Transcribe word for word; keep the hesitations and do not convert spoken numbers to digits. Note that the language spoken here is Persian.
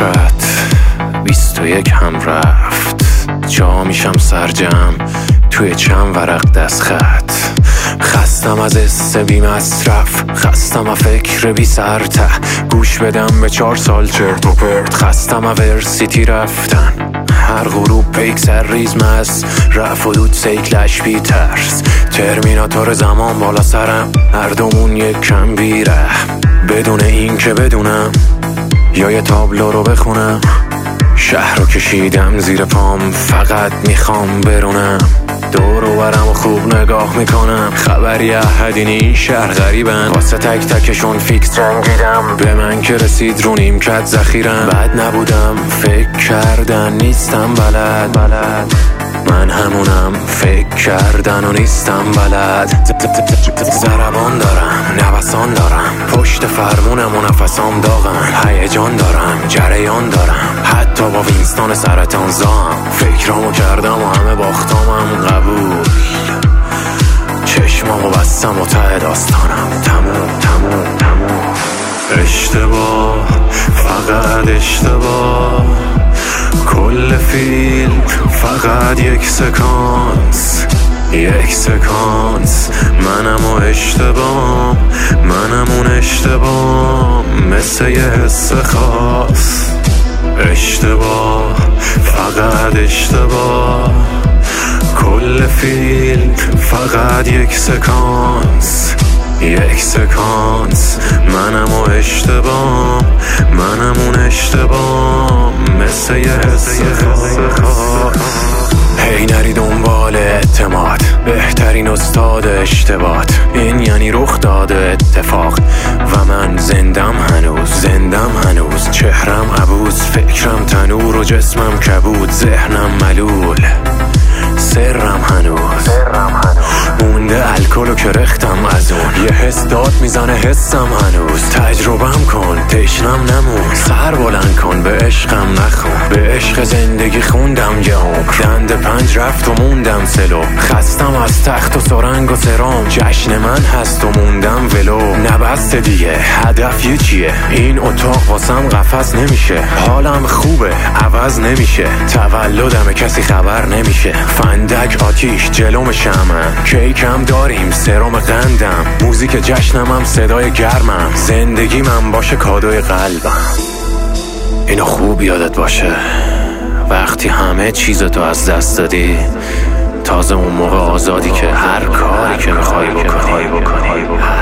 حسرت بیست و یک هم رفت، جا میشم سرجم توی چند ورق دست خط. خستم از حس بی مصرف، خستم از فکر بی سرته، گوش بدم به چهار سال چرت و پرت. خستم از ورسیتی رفتن، هر غروب پیک سر ریزم از رف و دود سیکلش بی ترس. ترمیناتور زمان بالا سرم، هر دومون یک کم بیره، بدون این که بدونم یا یه تابلو رو بخونم. شهر رو کشیدم زیر پام، فقط میخوام برونم. دور و برم و خوب نگاه میکنم، خبری احدی این شهر غریبن، واسه تک تکشون فیکس جنگیدم. به من که رسید رو نیمکت ذخیرم، بد نبودم فکر کردن نیستم بلد بلد من همونم فکر کردن و نیستم بلد. ضربان دارم نوسان دارم، پشت فرمونم و نفسام داغم، هیجان دارم جریان دارم، حتی با وینستان سرطان زام. فکرامو کردم و همه باختامم قبول، چشمامو بستم و ته داستانم تموم تموم تموم. اشتباه فقط اشتباه، کل فیلم فقط یک سکانس یک سکانس. منم و اشتباه، منم اون اشتباه، مثل یه حس خاص. اشتباه فقط اشتباه، کل فیلم فقط یک سکانس یک سکانس. منم و اشتباه، منم اون اشتباه، مثل یه حس خاص. هی نری دنبال اعتماد، بهترین استاد اشتباهات. این یعنی رخ داده اتفاق و من زندم هنوز زندم هنوز. چهرم عبوس، فکرم تنور و جسمم کبود، ذهنم ملول، سرم هنوز مونده الکل و کرختم از اون. یه حس داد میزنه حسم هنوز، تجربم کن تشنم نمون. سر بلند کن به عشقم نخون، به عشق زندگی خوندم یه عمر. دند پنج رفت و موندم سلو، خستم از تخت و سرنگ و سرام. جشن من هست و موندم ولو، نبست دیگه هدف یه چیه. این اتاق واسم قفس نمیشه، حالم خوبه عوض نمیشه. تولدم کسی خبر نمیشه، فندک آتیش جلوم شمعم. کیکم داریم سرم قندم، موزیک جشنم هم صدای گرمم. زندگی من باشه کادوی قلبم. اینو خوب یادت باشه، وقتی همه چیزتو از دست دادی، تازه اون موقع آزادی که هر کاری که میخوای بکنی